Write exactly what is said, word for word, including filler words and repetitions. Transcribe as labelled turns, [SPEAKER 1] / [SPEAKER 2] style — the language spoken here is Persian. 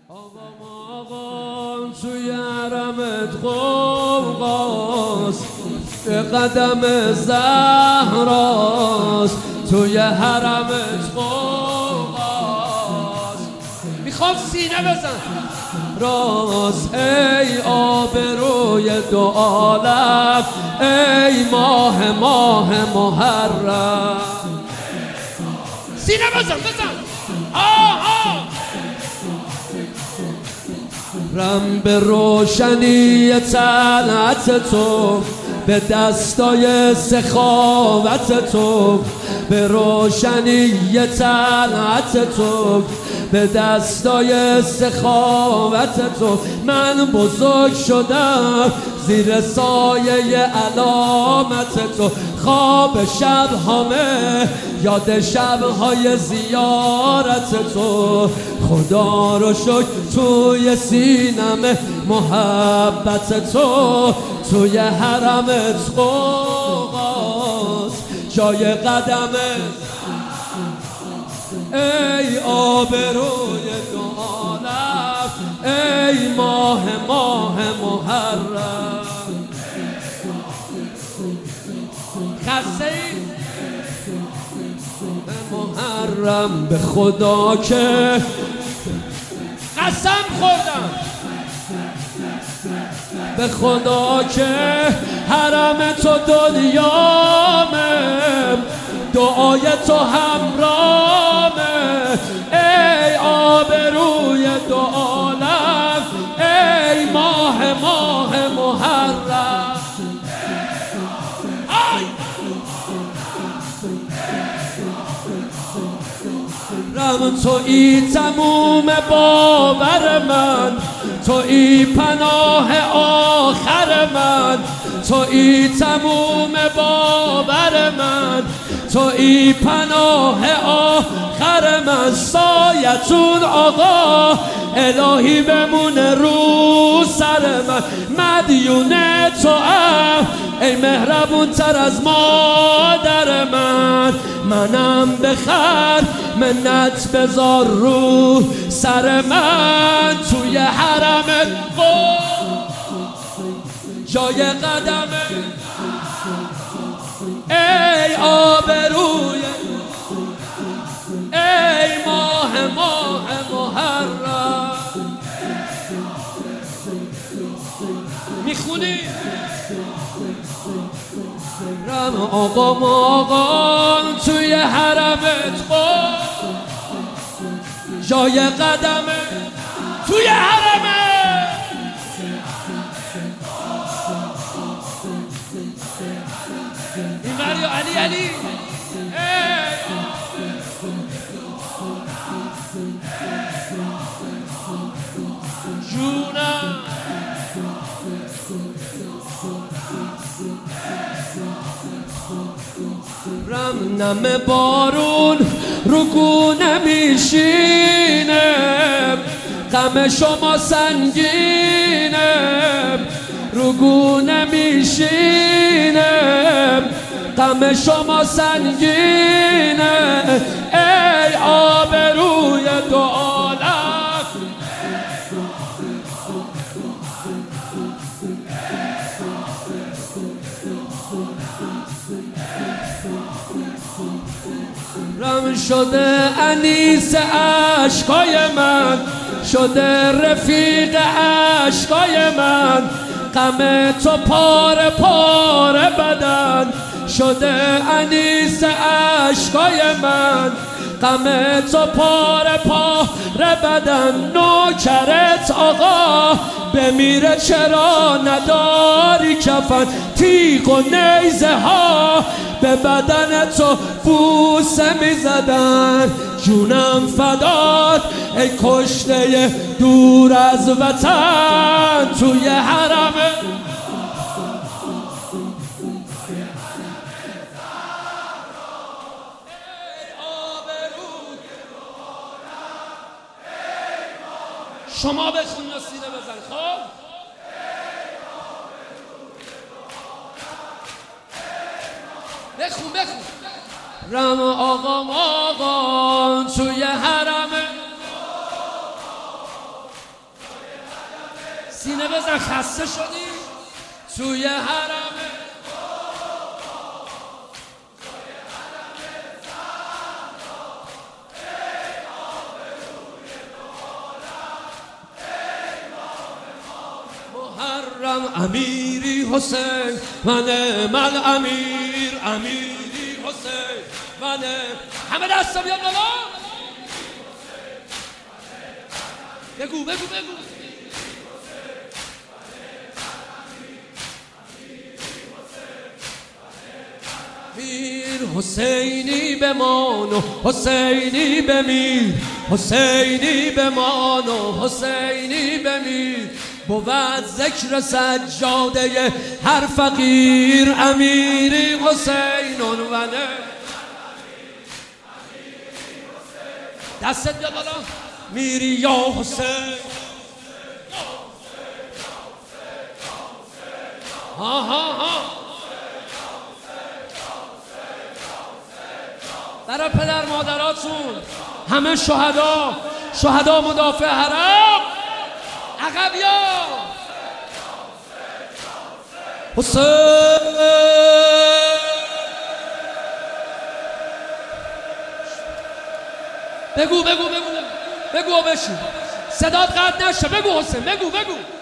[SPEAKER 1] آقام آقام توی حرمت قوقاست، به قدم زهراست، توی حرمت قوقاست. میخوام سینه بزن راست، ای آبروی دو عالم، ای ماه ماه محرم. سینه بزن بزن آها. رم به روشنی طلعت تو، به دستای سخاوت تو، به روشنی طلعت تو، به دستای سخاوت تو. من بزرگ شدم زیر سایه علامت تو. خواب شب همه یاد شبهای زیارت تو. خدا رو شکر توی سینم محبت تو. توی حرمت قوقاست جای قدمت، ای آبروی دو عالم، ای ماه ماه محرم. خسته محرم به خدا که قسم خوردم، به خدا که حرم تو دنیامه، دعای تو همرامه، ای آبروی دو عالم، ای ماه ماه محرم. رم تویی تموم باور من، تویی پناه آخر من، تویی تموم باور من، تویی پناه آخر من. سایتون آقا الهی بمونه رو سر من. مدیون تو ام ای مهربون تر از مادر من. منم بخر منت بذار رو سر من. توی حرمت جای قدمت، ای آبروی، ای ماه ماه محرم. میخونی رم آقام آقام توی حرمت جای قدمت، توی حرمت. این مریا علی علی جونم. رم نم بارون رو گونه میشینه، غم شما سنگینه، رو گونه میشینه، غم شما سنگینه، ای آبروی دو عالم. رم شده انیس عشقای من، شده رفیق عشقای من، غم تو پاره پاره بدن، شده انیس عشقای من، غم تو پاره پاره بدن. نوکرت آقا بمیره چرا نداری کفن، تیغ و نیزه ها به بدن تو بوسه میزدن. جونم فدات ای کشته دور از وطن. توی حرم شما بخون و سینه بزن. خب بخون بخون رم آقام آقام توی حرم سینه بزن خسته شدی توی حرم محرم امیری حسین و نعم الامیر امیری حسین و نعم همه دستا بیاد بالا بگو بگو بگو میر حسینی بمان و حسینی بمیر حسینی بمان و حسینی بمیر بود ذکر سجاده هر فقیر امیری حسین و نه دستت بیا بالا میری یا حسین ها ها ها برای پدر مادراتون همه شهدا شهدا مدافع حرم عقب یا حسین بگو بگو بگو بگو بشین صدات قطع نشه بگو حسین بگو بگو